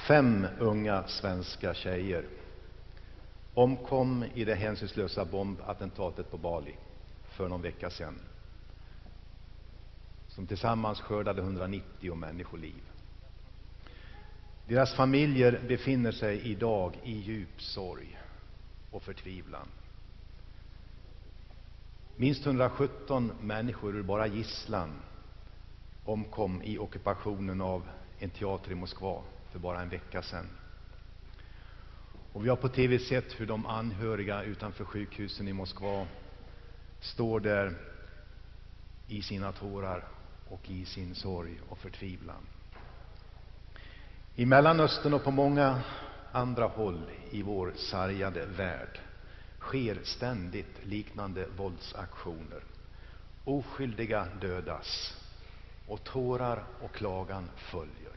5 unga svenska tjejer omkom i det hänsynslösa bombattentatet på Bali för någon vecka sedan, som tillsammans skördade 190 människoliv. Deras familjer befinner sig idag i djup sorg och förtvivlan. Minst 117 människor ur bara gisslan omkom i ockupationen av en teater i Moskva för bara en vecka sedan. Och vi har på tv sett hur de anhöriga utanför sjukhusen i Moskva står där i sina tårar och i sin sorg och förtvivlan. I Mellanöstern och på många andra håll i vår sargade värld sker ständigt liknande våldsaktioner. Oskyldiga dödas och tårar och klagan följer.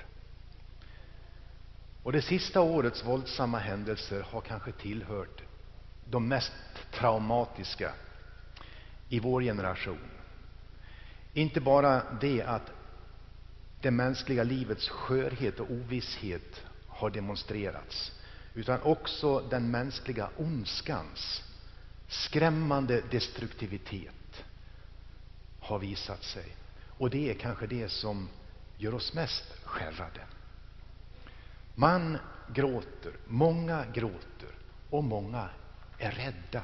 Och det sista årets våldsamma händelser har kanske tillhört de mest traumatiska i vår generation. Inte bara det att det mänskliga livets skörhet och ovisshet har demonstrerats, utan också den mänskliga ondskans skrämmande destruktivitet har visat sig. Och det är kanske det som gör oss mest skärrade. Man gråter, många gråter och många är rädda.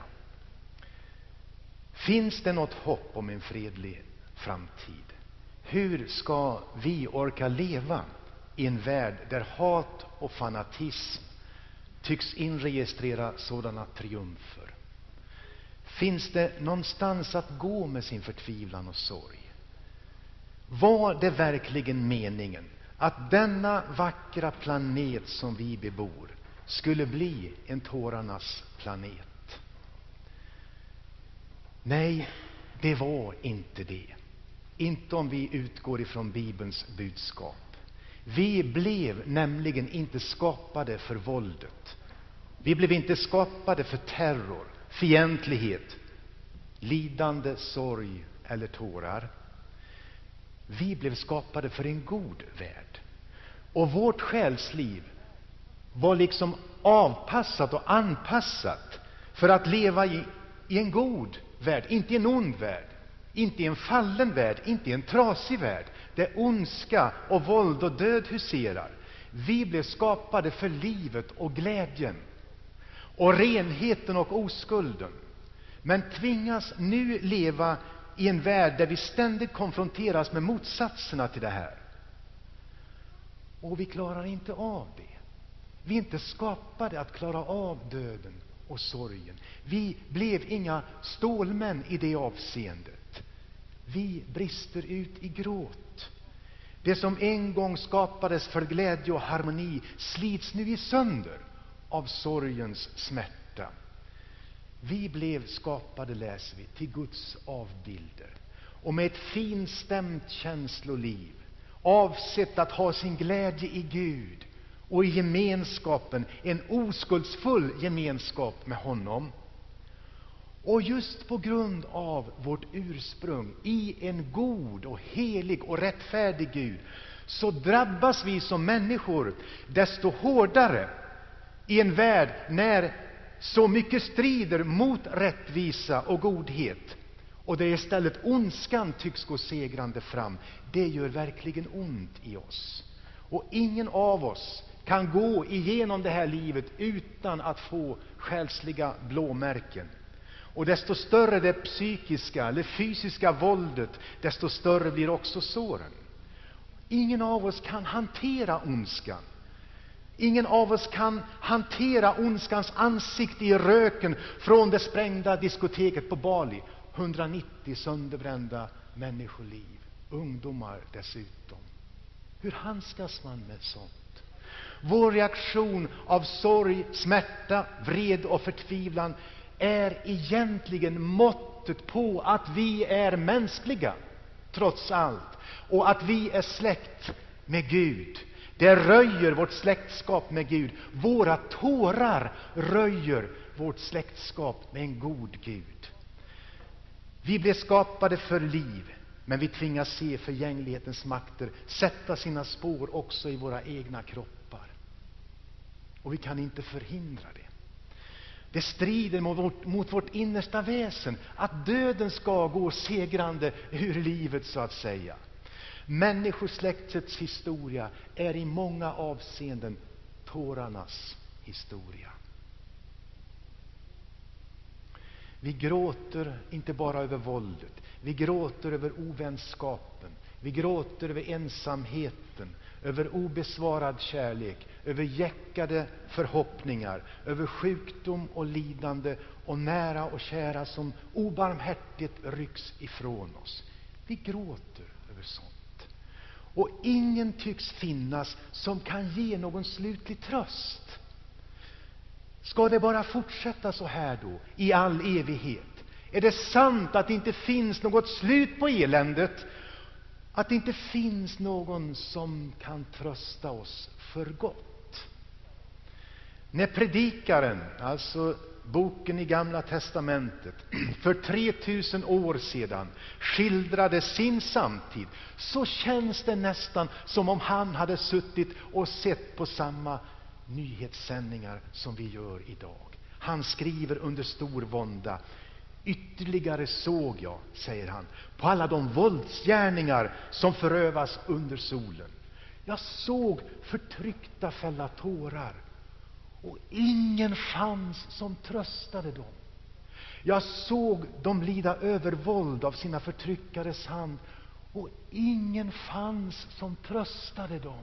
Finns det något hopp om en fredlig framtid? Hur ska vi orka leva i en värld där hat och fanatism tycks inregistrera sådana triumfer? Finns det någonstans att gå med sin förtvivlan och sorg? Var det verkligen meningen att denna vackra planet som vi bebor skulle bli en tårarnas planet? Nej, det var inte det. Inte om vi utgår ifrån Bibelns budskap. Vi blev nämligen inte skapade för våldet. Vi blev inte skapade för terror, fientlighet, lidande, sorg eller tårar. Vi blev skapade för en god värld. Och vårt själsliv var liksom avpassat och anpassat för att leva i en god värld, inte i en ond värld. Inte i en fallen värld, inte i en trasig värld, där ondska och våld och död huserar. Vi blev skapade för livet och glädjen och renheten och oskulden. Men tvingas nu leva i en värld där vi ständigt konfronteras med motsatserna till det här. Och vi klarar inte av det. Vi är inte skapade att klara av döden och sorgen. Vi blev inga stålmän i det avseendet. Vi brister ut i gråt. Det som en gång skapades för glädje och harmoni slits nu i sönder av sorgens smärta. Vi blev skapade, läser vi, till Guds avbilder och med ett finstämt känsloliv, avsett att ha sin glädje i Gud och i gemenskapen, en oskuldsfull gemenskap med honom. Och just på grund av vårt ursprung i en god och helig och rättfärdig Gud, så drabbas vi som människor desto hårdare i en värld när så mycket strider mot rättvisa och godhet, och där istället ondskan tycks gå segrande fram. Det gör verkligen ont i oss. Och ingen av oss kan gå igenom det här livet utan att få själsliga blåmärken. Och desto större det psykiska eller fysiska våldet, desto större blir också såren. Ingen av oss kan hantera ondskan. Ingen av oss kan hantera ondskans ansikte i röken från det sprängda diskoteket på Bali. 190 sönderbrända människoliv, ungdomar dessutom. Hur handskas man med sånt? Vår reaktion av sorg, smärta, vred och förtvivlan är egentligen måttet på att vi är mänskliga, trots allt. Och att vi är släkt med Gud. Det röjer vårt släktskap med Gud. Våra tårar röjer vårt släktskap med en god Gud. Vi blev skapade för liv, men vi tvingas se förgänglighetens makter sätta sina spår också i våra egna kroppar. Och vi kan inte förhindra det. Det strider mot vårt innersta väsen att döden ska gå segrande ur livet, så att säga. Människosläktets historia är i många avseenden tårarnas historia. Vi gråter inte bara över våldet. Vi gråter över ovänskapen. Vi gråter över ensamheten, över obesvarad kärlek, över jäckade förhoppningar, över sjukdom och lidande och nära och kära som obarmhärtigt rycks ifrån oss. Vi gråter över sånt. Och ingen tycks finnas som kan ge någon slutlig tröst. Ska det bara fortsätta så här då, i all evighet? Är det sant att det inte finns något slut på eländet? Att det inte finns någon som kan trösta oss för gott? När predikaren, alltså boken i Gamla testamentet, för 3000 år sedan skildrade sin samtid, så känns det nästan som om han hade suttit och sett på samma nyhetssändningar som vi gör idag. Han skriver under stor vånda: ytterligare såg jag, säger han, på alla de våldsgärningar som förövas under solen. Jag såg förtryckta fälla tårar, och ingen fanns som tröstade dem. Jag såg dem lida övervåld av sina förtryckares hand, och ingen fanns som tröstade dem.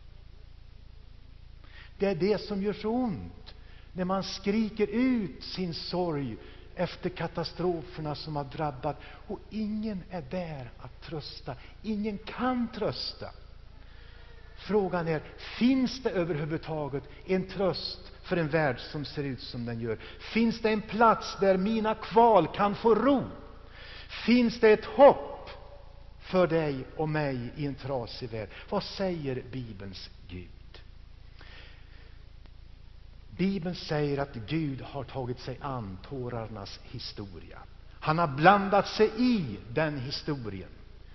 Det är det som gör så ont när man skriker ut sin sorg efter katastroferna som har drabbat, och ingen är där att trösta. Ingen kan trösta. Frågan är, finns det överhuvudtaget en tröst för en värld som ser ut som den gör? Finns det en plats där mina kval kan få ro? Finns det ett hopp för dig och mig i en trasig värld? Vad säger Bibelns Gud? Bibeln säger att Gud har tagit sig an tårarnas historia. Han har blandat sig i den historien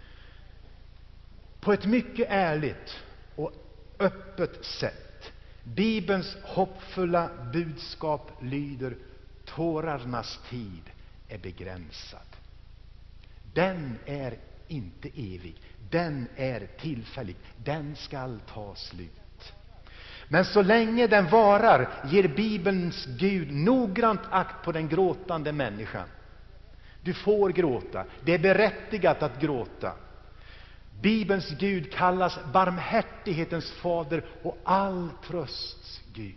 på ett mycket ärligt och öppet sätt. Bibelns hoppfulla budskap lyder: tårarnas tid är begränsad. Den är inte evig, den är tillfällig, den skall ta slut. Men så länge den varar ger Bibelns Gud noggrant akt på den gråtande människan. Du får gråta, det är berättigat att gråta. Bibelns Gud kallas barmhärtighetens fader och all trösts Gud.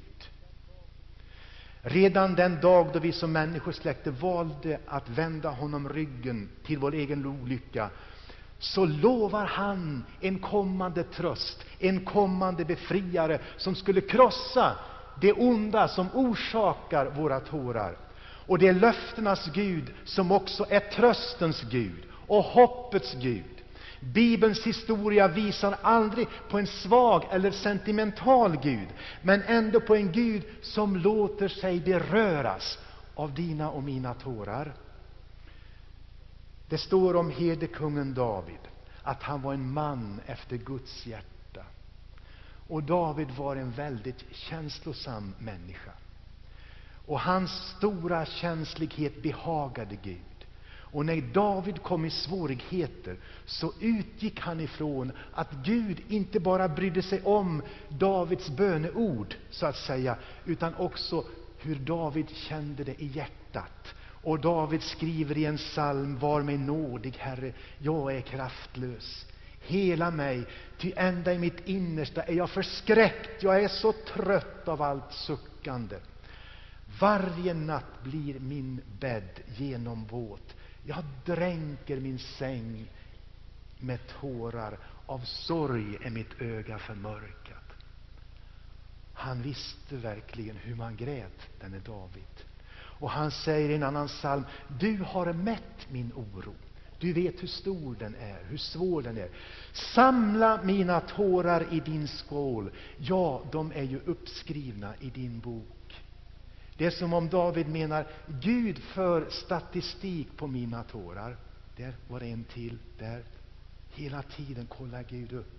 Redan den dag då vi som människosläkte valde att vända honom ryggen till vår egen olycka, så lovar han en kommande tröst, en kommande befriare som skulle krossa det onda som orsakar våra tårar. Och det är löftenas Gud som också är tröstens Gud och hoppets Gud. Bibelns historia visar aldrig på en svag eller sentimental Gud, men ändå på en Gud som låter sig beröras av dina och mina tårar. Det står om herdekungen David att han var en man efter Guds hjärta. Och David var en väldigt känslosam människa. Och hans stora känslighet behagade Gud. Och när David kom i svårigheter så utgick han ifrån att Gud inte bara brydde sig om Davids böneord, så att säga, utan också hur David kände det i hjärtat. Och David skriver i en psalm: var mig nådig, Herre, jag är kraftlös. Hela mig, ty ända i mitt innersta är jag förskräckt. Jag är så trött av allt suckande. Varje natt blir min bädd genomvåt. Jag dränker min säng med tårar. Av sorg är mitt öga förmörkat. Han visste verkligen hur man grät, denne David. Och han säger i en annan psalm: du har mätt min oro. Du vet hur stor den är, hur svår den är. Samla mina tårar i din skål. Ja, de är ju uppskrivna i din bok. Det är som om David menar: Gud för statistik på mina tårar. Där var det en till, där. Hela tiden kollar Gud upp.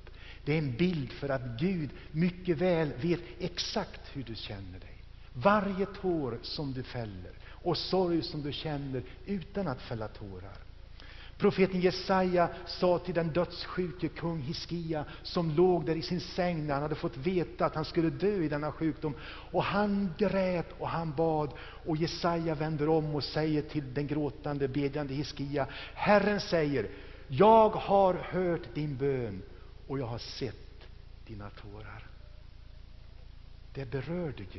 Det är en bild för att Gud mycket väl vet exakt hur du känner dig. Varje tår som du fäller och sorg som du känner utan att fälla tårar. Profeten Jesaja sa till den dödssjuke kung Hiskia, som låg där i sin säng när han hade fått veta att han skulle dö i denna sjukdom. Och han grät och han bad, och Jesaja vänder om och säger till den gråtande, bedjande Hiskia: Herren säger, jag har hört din bön och jag har sett dina tårar. Det berörde Gud.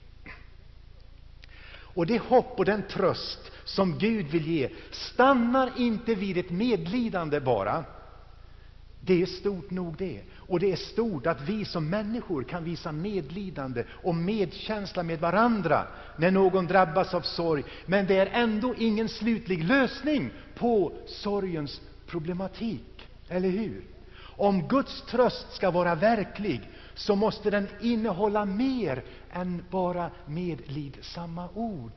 Och det hopp och den tröst som Gud vill ge stannar inte vid ett medlidande bara. Det är stort nog det. Och det är stort att vi som människor kan visa medlidande och medkänsla med varandra när någon drabbas av sorg. Men det är ändå ingen slutlig lösning på sorgens problematik. Eller hur? Om Guds tröst ska vara verklig så måste den innehålla mer än bara medlidsamma ord.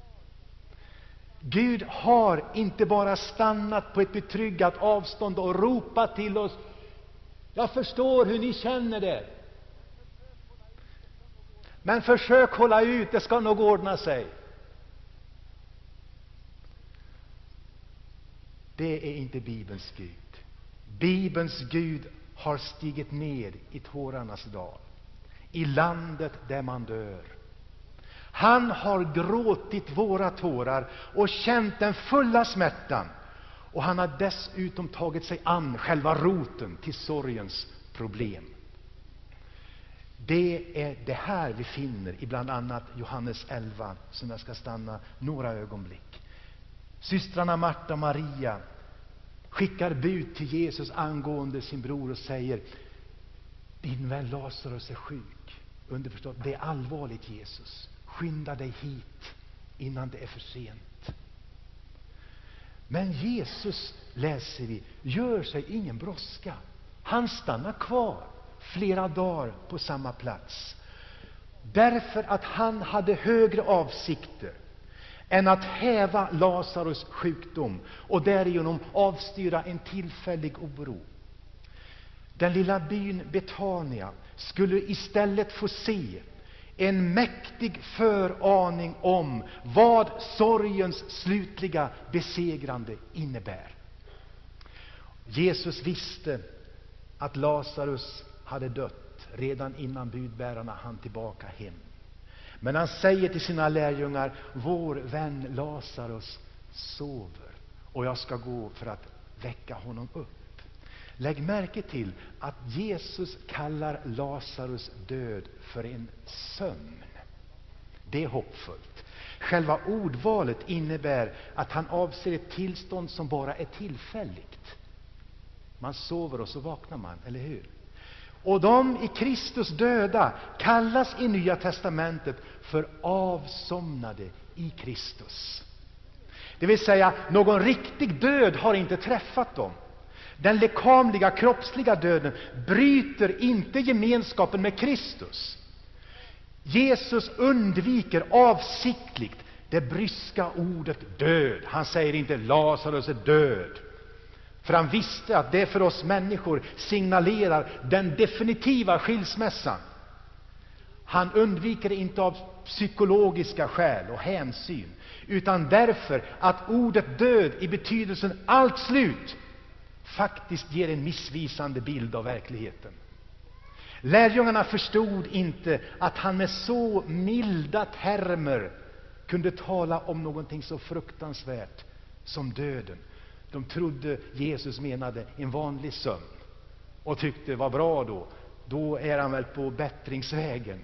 Gud har inte bara stannat på ett betryggat avstånd och ropat till oss: jag förstår hur ni känner det, men försök hålla ut, det ska nog ordna sig. Det är inte Bibelns Gud. Bibelns Gud har stigit ner i tårarnas dal, i landet där man dör. Han har gråtit våra tårar och känt den fulla smärtan. Och han har dessutom tagit sig an själva roten till sorgens problem. Det är det här vi finner i bland annat Johannes 11, som jag ska stanna några ögonblick. Systrarna Marta och Maria skickar bud till Jesus angående sin bror och säger: din vän Lazarus är sjuk. Underförstått, det är allvarligt, Jesus. Skynda dig hit innan det är för sent. Men Jesus, läser vi, gör sig ingen brådska. Han stannar kvar flera dagar på samma plats. Därför att han hade högre avsikter än att häva Lazarus sjukdom och därigenom avstyra en tillfällig oro. Den lilla byn Betania skulle istället få se en mäktig föraning om vad sorgens slutliga besegrande innebär. Jesus visste att Lazarus hade dött redan innan budbärarna hann tillbaka hem. Men han säger till sina lärjungar: vår vän Lazarus sover och jag ska gå för att väcka honom upp. Lägg märke till att Jesus kallar Lazarus död för en sömn. Det är hoppfullt. Själva ordvalet innebär att han avser ett tillstånd som bara är tillfälligt. Man sover och så vaknar man, eller hur? Och de i Kristus döda kallas i Nya testamentet för avsomnade i Kristus. Det vill säga, någon riktig död har inte träffat dem. Den lekamliga, kroppsliga döden bryter inte gemenskapen med Kristus. Jesus undviker avsiktligt det bryska ordet död. Han säger inte Lazarus är död. För han visste att det för oss människor signalerar den definitiva skilsmässan. Han undviker det inte av psykologiska skäl och hänsyn, utan därför att ordet död i betydelsen allt slut faktiskt ger en missvisande bild av verkligheten. Lärjungarna förstod inte att han med så milda termer kunde tala om någonting så fruktansvärt som döden. De trodde Jesus menade en vanlig sömn och tyckte, vad bra då är han väl på bättringsvägen.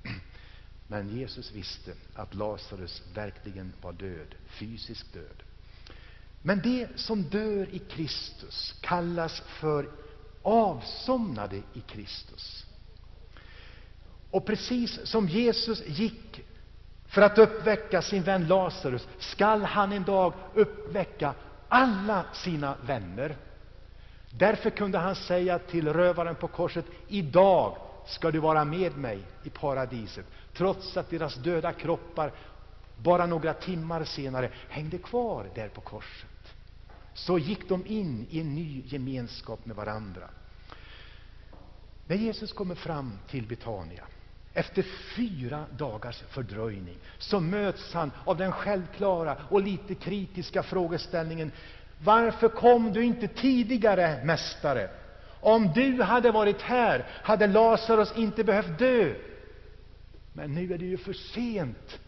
Men Jesus visste att Lazarus verkligen var död, fysisk död. Men det som dör i Kristus kallas för avsomnade i Kristus. Och precis som Jesus gick för att uppväcka sin vän Lazarus, skall han en dag uppväcka alla sina vänner. Därför kunde han säga till rövaren på korset: idag ska du vara med mig i paradiset. Trots att deras döda kroppar bara några timmar senare hängde kvar där på korset, så gick de in i en ny gemenskap med varandra. När Jesus kommer fram till Betania, efter 4 dagars fördröjning, så möts han av den självklara och lite kritiska frågeställningen: varför kom du inte tidigare, mästare? Om du hade varit här hade Lazarus inte behövt dö. Men nu är det ju för sent.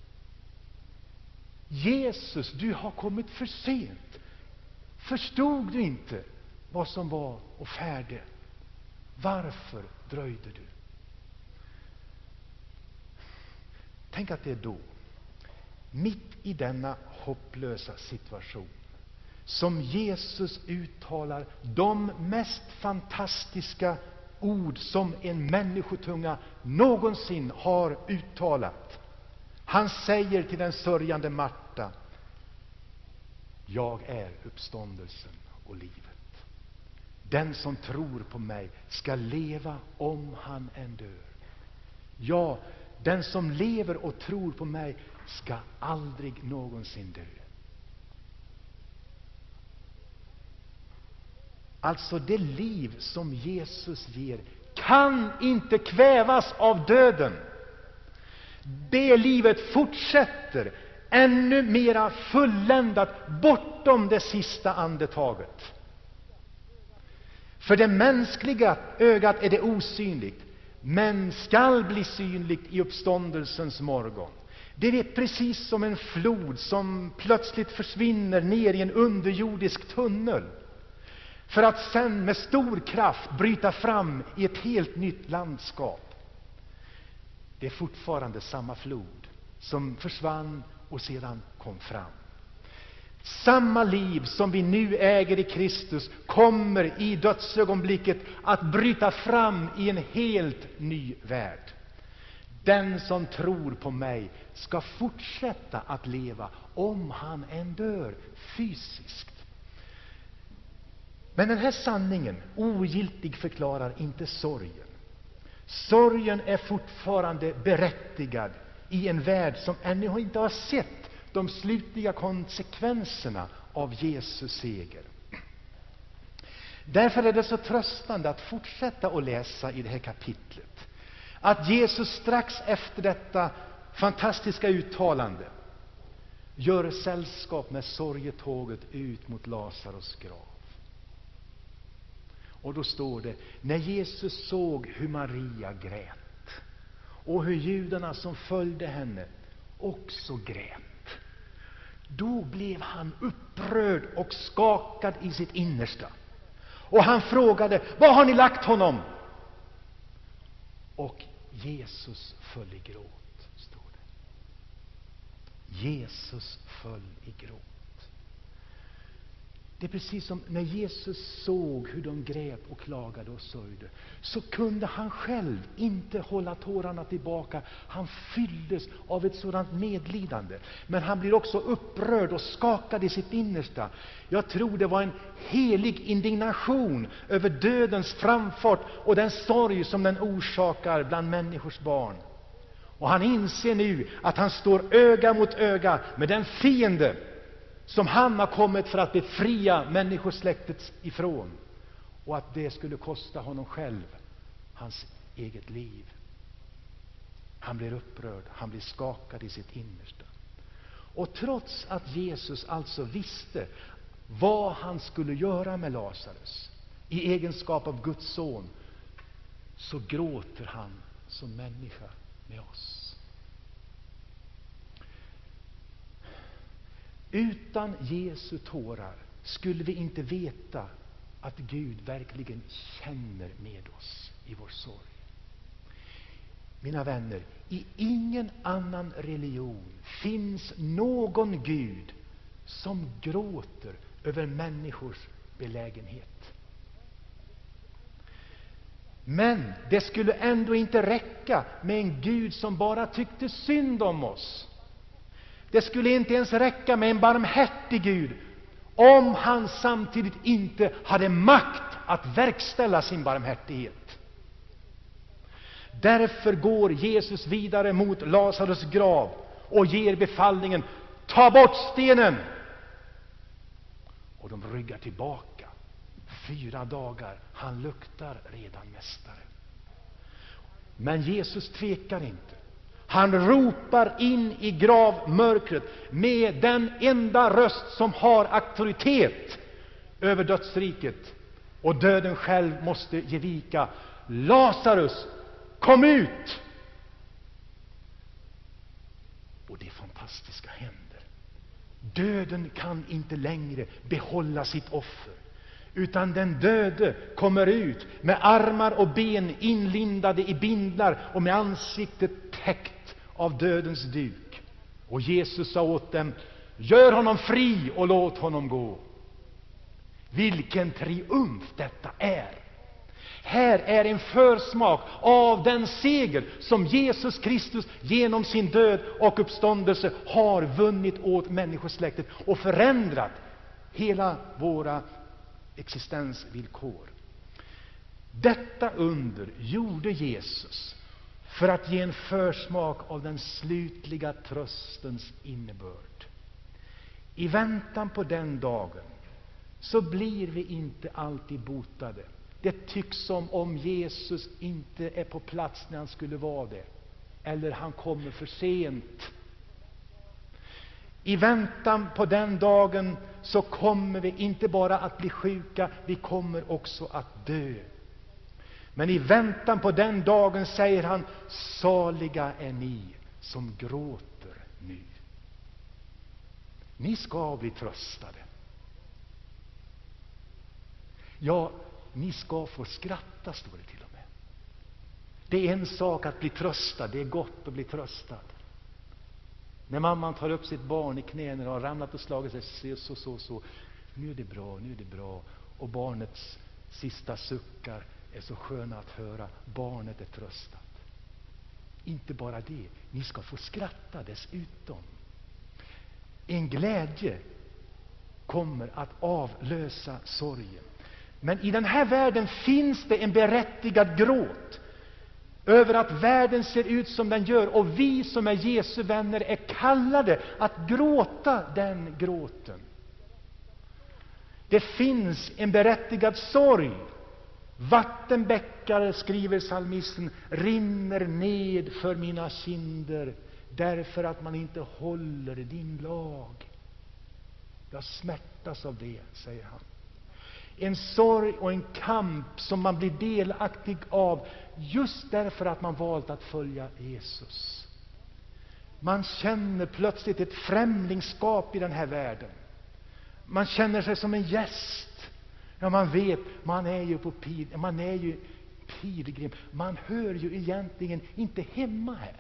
Jesus, du har kommit för sent. Förstod du inte vad som var och färde? Varför dröjde du? Tänk att det är då, mitt i denna hopplösa situation, som Jesus uttalar de mest fantastiska ord som en människotunga någonsin har uttalat. Han säger till den sörjande Marta: jag är uppståndelsen och livet. Den som tror på mig ska leva om han än dör. Ja, den som lever och tror på mig ska aldrig någonsin dö. Alltså, det liv som Jesus ger kan inte kvävas av döden. Det livet fortsätter ännu mera fulländat bortom det sista andetaget. För det mänskliga ögat är det osynligt, men skall bli synligt i uppståndelsens morgon. Det är precis som en flod som plötsligt försvinner ner i en underjordisk tunnel, för att sen med stor kraft bryta fram i ett helt nytt landskap. Det är fortfarande samma flod som försvann och sedan kom fram. Samma liv som vi nu äger i Kristus kommer i dödsögonblicket att bryta fram i en helt ny värld. Den som tror på mig ska fortsätta att leva om han än dör fysiskt. Men den här sanningen ogiltig förklarar inte sorgen. Sorgen är fortfarande berättigad i en värld som ännu inte har sett de slutliga konsekvenserna av Jesus seger. Därför är det så tröstande att fortsätta att läsa i det här kapitlet att Jesus strax efter detta fantastiska uttalande gör sällskap med sorgetåget ut mot Lazarus grav. Och då står det: när Jesus såg hur Maria grät och hur judarna som följde henne också grät, då blev han upprörd och skakad i sitt innersta. Och han frågade: var har ni lagt honom? Och Jesus föll i gråt, står det. Jesus föll i gråt. Det är precis som när Jesus såg hur de grät och klagade och sörjde, så kunde han själv inte hålla tårarna tillbaka. Han fylldes av ett sådant medlidande. Men han blir också upprörd och skakad i sitt innersta. Jag tror det var en helig indignation över dödens framfart och den sorg som den orsakar bland människors barn. Och han inser nu att han står öga mot öga med den fiende som han har kommit för att befria människosläktet ifrån, och att det skulle kosta honom själv hans eget liv. Han blir upprörd, han blir skakad i sitt innersta. Och trots att Jesus alltså visste vad han skulle göra med Lazarus i egenskap av Guds son, så gråter han som människa med oss. Utan Jesu tårar skulle vi inte veta att Gud verkligen känner med oss i vår sorg. Mina vänner, i ingen annan religion finns någon Gud som gråter över människors belägenhet. Men det skulle ändå inte räcka med en Gud som bara tyckte synd om oss. Det skulle inte ens räcka med en barmhärtig Gud om han samtidigt inte hade makt att verkställa sin barmhärtighet. Därför går Jesus vidare mot Lazarus grav och ger befallningen: ta bort stenen! Och de ryggar tillbaka. 4 dagar, han luktar redan, mästare. Men Jesus tvekar inte. Han ropar in i gravmörkret med den enda röst som har auktoritet över dödsriket. Och döden själv måste ge vika. Lazarus, kom ut! Och det fantastiska händer. Döden kan inte längre behålla sitt offer, utan den döde kommer ut med armar och ben inlindade i bindlar och med ansiktet täckt av dödens duk. Och Jesus sa åt dem: gör honom fri och låt honom gå. Vilken triumf detta är! Här är en försmak av den seger som Jesus Kristus genom sin död och uppståndelse har vunnit åt människosläktet och förändrat hela våra existensvillkor. Detta under gjorde Jesus för att ge en försmak av den slutliga tröstens innebörd. I väntan på den dagen så blir vi inte alltid botade. Det tycks som om Jesus inte är på plats när han skulle vara det. Eller han kommer för sent. I väntan på den dagen så kommer vi inte bara att bli sjuka, vi kommer också att dö. Men i väntan på den dagen säger han: saliga är ni som gråter nu. Ni ska bli tröstade. Ja, ni ska få skratta, står det till och med. Det är en sak att bli tröstad, det är gott att bli tröstad. När mamman tar upp sitt barn i knä när det har ramlat och slagit sig, så. Nu är det bra, nu är det bra. Och barnets sista suckar är så sköna att höra. Barnet är tröstat. Inte bara det, ni ska få skratta dessutom. En glädje kommer att avlösa sorgen. Men i den här världen finns det en berättigad gråt över att världen ser ut som den gör, och vi som är Jesu vänner är kallade att gråta den gråten. Det finns en berättigad sorg. Vattenbäckar, skriver psalmisten, rinner ned för mina kinder därför att man inte håller din lag. Jag smärtas av det, säger han. En sorg och en kamp som man blir delaktig av just därför att man valt att följa Jesus. Man känner plötsligt ett främlingskap i den här världen. Man känner sig som en gäst. Ja, man vet, man är ju pilgrim. Man hör ju egentligen inte hemma här.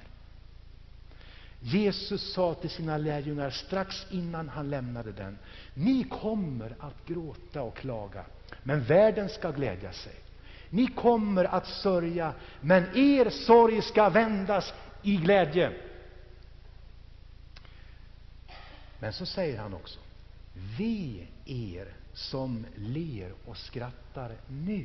Jesus sa till sina lärjungar strax innan han lämnade den: ni kommer att gråta och klaga, men världen ska glädja sig. Ni kommer att sörja, men er sorg ska vändas i glädje. Men så säger han också: ve er som ler och skrattar nu.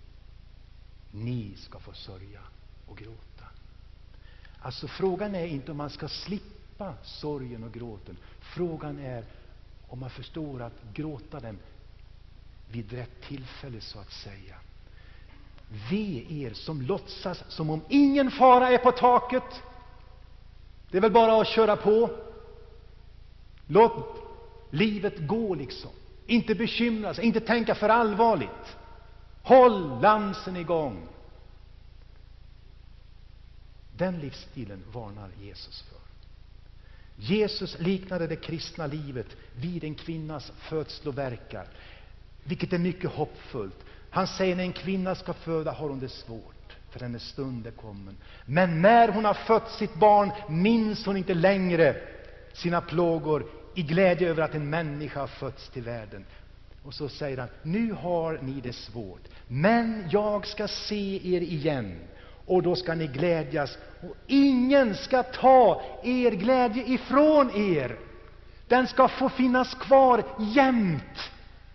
Ni ska få sörja och gråta. Alltså frågan är inte om man ska slippa sorgen och gråten. Frågan är om man förstår att gråta den vid rätt tillfälle, så att säga. Ve er som låtsas som om ingen fara är på taket. Det är väl bara att köra på. Låt livet gå liksom. Inte bekymra sig, inte tänka för allvarligt. Håll lansen igång. Den livsstilen varnar Jesus för. Jesus liknade det kristna livet vid en kvinnas födsloverkar, vilket är mycket hoppfullt. Han säger: när en kvinna ska föda har hon det svårt, för hennes stund är kommen. Men när hon har fött sitt barn minns hon inte längre sina plågor i glädje över att en människa har fötts till världen. Och så säger han: nu har ni det svårt, men jag ska se er igen, och då ska ni glädjas, och ingen ska ta er glädje ifrån er. Den ska få finnas kvar jämt.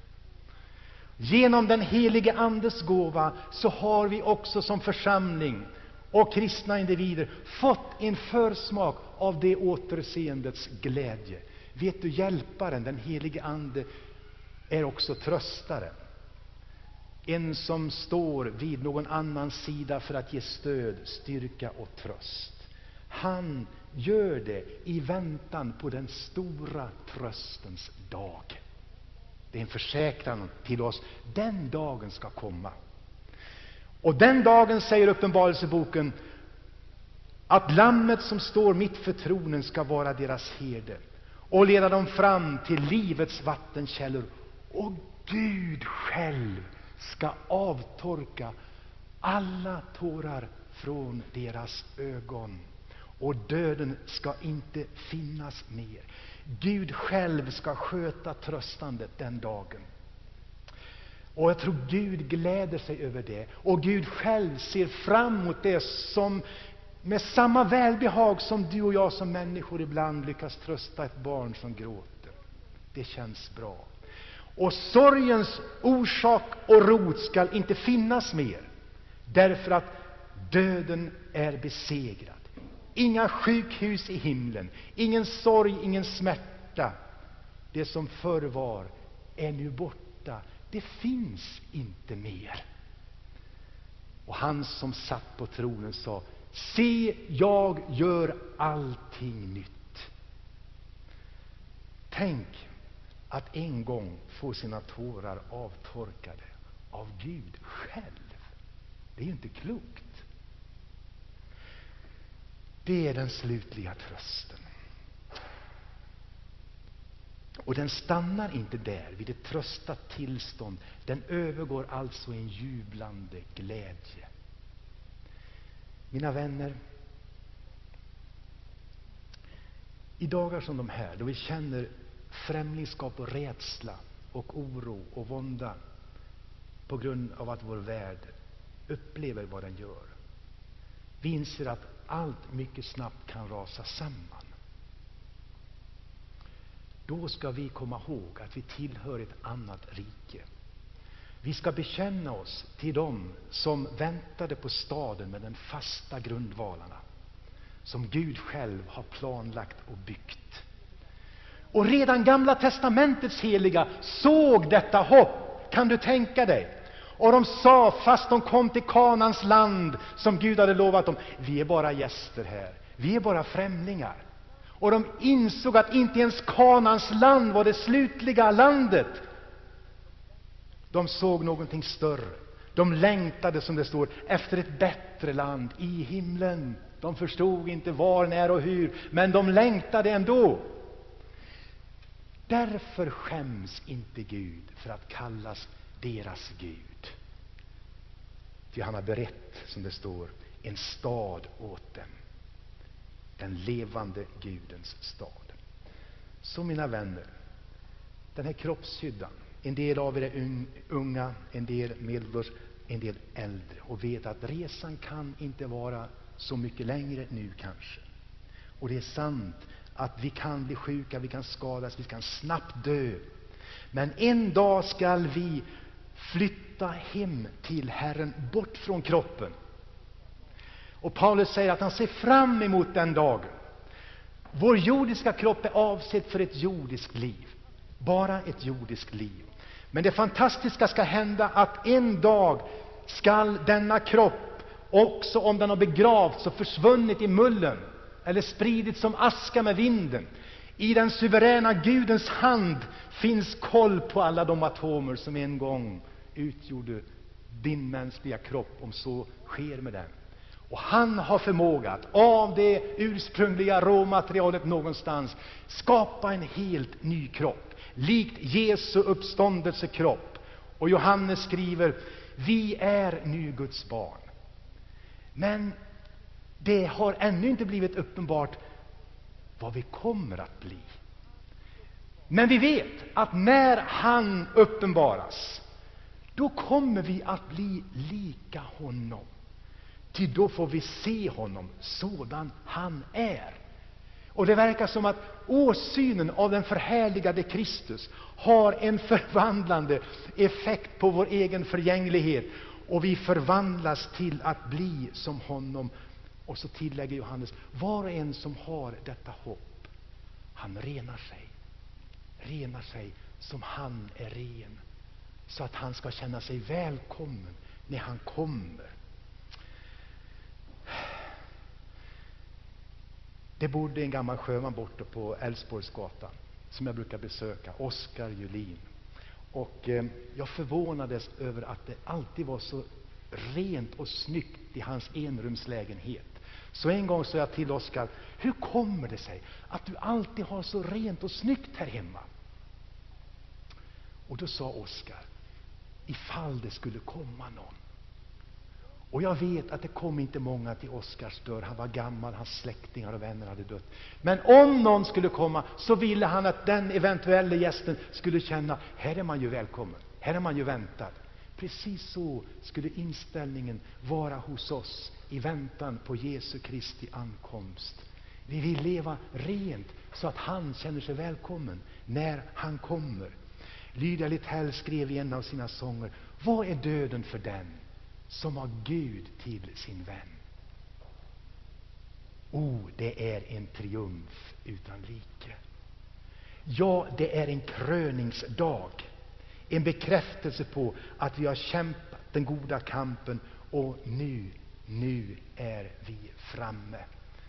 Genom den helige Andes gåva så har vi också som församling och kristna individer fått en försmak av det återseendets glädje. Vet du, hjälparen, den helige Ande, är också tröstaren. En som står vid någon annans sida för att ge stöd, styrka och tröst. Han gör det i väntan på den stora tröstens dag. Det är en försäkran till oss. Den dagen ska komma. Och den dagen, säger Uppenbarelseboken, att lammet som står mitt för tronen ska vara deras herde och leda dem fram till livets vattenkällor. Och Gud själv ska avtorka alla tårar från deras ögon. Och döden ska inte finnas mer. Gud själv ska sköta tröstandet den dagen. Och jag tror Gud gläder sig över det. Och Gud själv ser fram emot det som med samma välbehag som du och jag som människor ibland lyckas trösta ett barn som gråter. Det känns bra. Och sorgens orsak och rot ska inte finnas mer. Därför att döden är besegrad. Inga sjukhus i himlen, ingen sorg, ingen smärta. Det som förr var är nu borta. Det finns inte mer. Och han som satt på tronen sa: se, jag gör allting nytt. Tänk att en gång få sina tårar avtorkade av Gud själv. Det är ju inte klokt. Det är den slutliga trösten. Och den stannar inte där vid ett tröstat tillstånd. Den övergår alltså i en jublande glädje. Mina vänner, i dagar som de här, då vi känner främlingskap och rädsla och oro och vånda på grund av att vår värld upplever vad den gör. Vi inser att allt mycket snabbt kan rasa samman. Då ska vi komma ihåg att vi tillhör ett annat rike. Vi ska bekänna oss till dem som väntade på staden med den fasta grundvalarna, som Gud själv har planlagt och byggt. Och redan Gamla testamentets heliga såg detta hopp. Kan du tänka dig? Och de sa, fast de kom till Kanans land som Gud hade lovat dem: vi är bara gäster här. Vi är bara främlingar. Och de insåg att inte ens Kanans land var det slutliga landet. De såg någonting större. De längtade, som det står, efter ett bättre land i himlen. De förstod inte var, när och hur, men de längtade ändå. Därför skäms inte Gud för att kallas deras Gud. För han har berett, som det står, en stad åt dem. Den levande Gudens stad. Så mina vänner, den här kroppshyddan, en del av er är unga, en del medelålders, en del äldre, och vet att resan kan inte vara så mycket längre nu kanske. Och det är sant att vi kan bli sjuka, vi kan skadas, vi kan snabbt dö. Men en dag ska vi flytta hem till Herren, bort från kroppen. Och Paulus säger att han ser fram emot den dagen. Vår jordiska kropp är avsedd för ett jordiskt liv. Bara ett jordiskt liv. Men det fantastiska ska hända att en dag skall denna kropp, också om den har begravts och försvunnit i mullen eller spridits som aska med vinden, i den suveräna Gudens hand finns koll på alla de atomer som en gång utgjorde din mänskliga kropp, om så sker med den. Och han har förmåga att av det ursprungliga råmaterialet någonstans skapa en helt ny kropp, likt Jesu uppståndelsekropp. Och Johannes skriver: vi är nu Guds barn. Men det har ännu inte blivit uppenbart vad vi kommer att bli. Men vi vet att när han uppenbaras, då kommer vi att bli lika honom. Ty då får vi se honom sådan han är. Och det verkar som att åsynen av den förhärligade Kristus har en förvandlande effekt på vår egen förgänglighet. Och vi förvandlas till att bli som honom. Och så tillägger Johannes: var och en som har detta hopp, han renar sig som han är ren. så att han ska känna sig välkommen när han kommer. Det bodde en gammal sjöman borta på Älvsborgsgatan som jag brukar besöka, Oskar Julin. Och jag förvånades över att det alltid var så rent och snyggt i hans enrumslägenhet. Så en gång sa jag till Oskar: hur kommer det sig att du alltid har så rent och snyggt här hemma? Och då sa Oskar: ifall det skulle komma någon. Och jag vet att det kom inte många till Oskars dörr. Han var gammal, hans släktingar och vänner hade dött. Men om någon skulle komma så ville han att den eventuella gästen skulle känna: här är man ju välkommen, här är man ju väntad. Precis så skulle inställningen vara hos oss i väntan på Jesu Kristi ankomst. Vi vill leva rent så att han känner sig välkommen när han kommer. Lydia Littell skrev i en av sina sånger: vad är döden för den som har Gud till sin vän? Det är en triumf utan like. Ja, det är en kröningsdag. En bekräftelse på att vi har kämpat den goda kampen och nu är vi framme.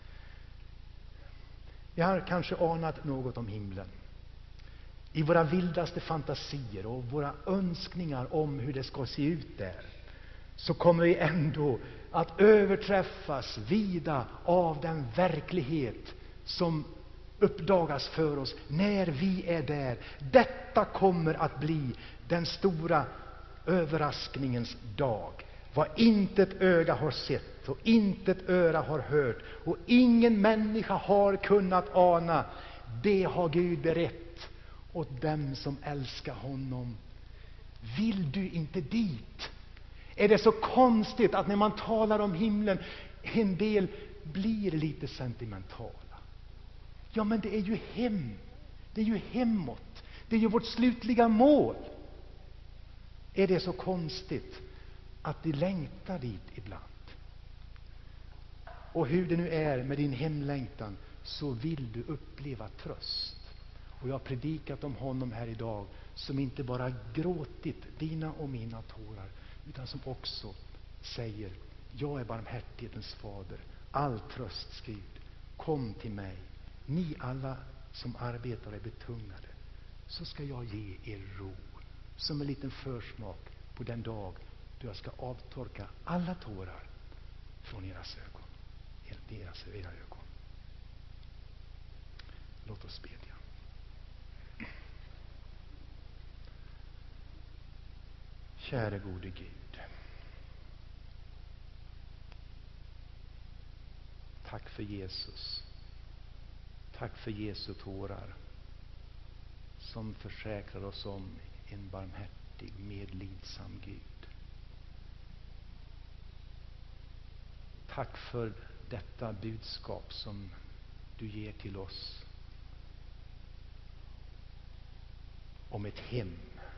Vi har kanske anat något om himlen. I våra vildaste fantasier och våra önskningar om hur det ska se ut där, så kommer vi ändå att överträffas vida av den verklighet som uppdagas för oss när vi är där. Detta kommer att bli den stora överraskningens dag. Vad intet öga har sett och intet öra har hört och ingen människa har kunnat ana, det har Gud berett åt dem som älskar honom. Vill du inte dit? Är det så konstigt att när man talar om himlen, en del blir lite sentimentala? Ja, men det är ju hem. Det är ju hemåt. Det är ju vårt slutliga mål. Är det så konstigt att de längtar dit ibland? Och hur det nu är med din hemlängtan, så vill du uppleva tröst. Och jag har predikat om honom här idag som inte bara gråtit dina och mina tårar, utan som också säger: jag är barmhärtighetens fader, all trösts Gud. Kom till mig, ni alla som arbetar och är betungade, så ska jag ge er ro. Som en liten försmak på den dag då jag ska avtorka alla tårar från era ögon. Låt oss bedja. Käre gode Gud, tack för Jesus. Tack för Jesu tårar som försäkrar oss om en barmhärtig, medlidsam Gud. Tack för detta budskap som du ger till oss om ett hem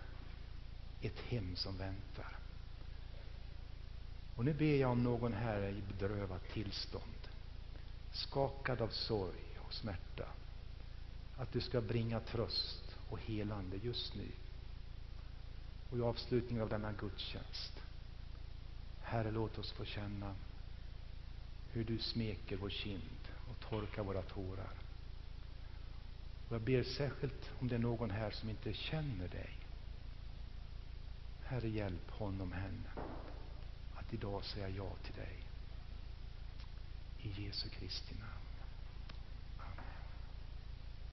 som väntar. Och nu ber jag om någon här i bedrövat tillstånd, skakad av sorg och smärta, att du ska bringa tröst och helande just nu. Och i avslutningen av denna gudstjänst, Herre, låt oss få känna hur du smeker vår kind och torkar våra tårar. Och jag ber särskilt om det är någon här som inte känner dig. Herre, hjälp honom, henne, att idag säga ja till dig. I Jesu Kristi namn.